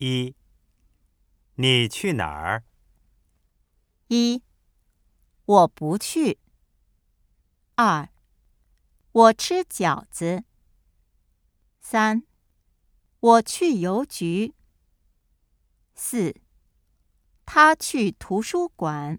一，你去哪儿？ 一，我不去。二，我吃饺子。三，我去邮局。四，他去图书馆。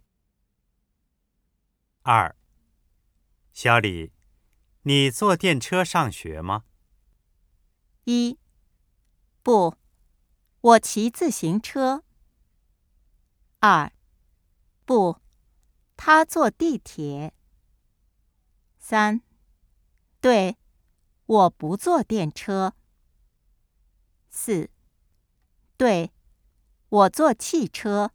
二，小李，你坐电车上学吗？ 一，不，我骑自行车。二，不，他坐地铁。三，对，我不坐电车。四，对，我坐汽车。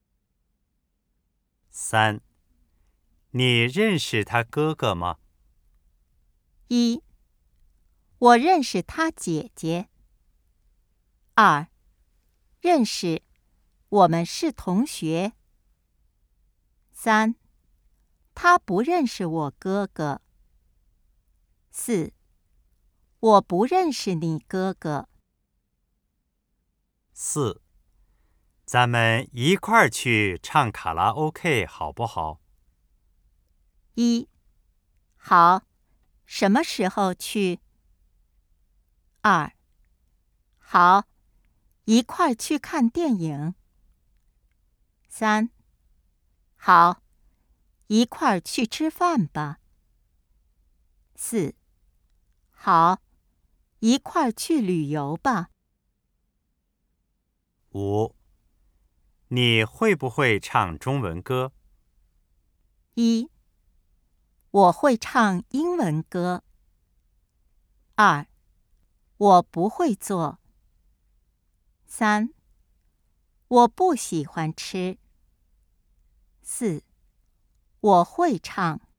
三，你认识他哥哥吗？ 一，我认识他姐姐。二，认识，我们是同学。三，他不认识我哥哥。四，我不认识你哥哥。 四，咱们一块儿去唱卡拉 OK 好不好？ 一，好，什么时候去？二，好，一块儿去看电影。三，好，一块儿去吃饭吧。四，好，一块儿去旅游吧。 五，你会不会唱中文歌？ 一，我会唱英文歌。二，我不会做。三，我不喜欢吃。四，我会唱。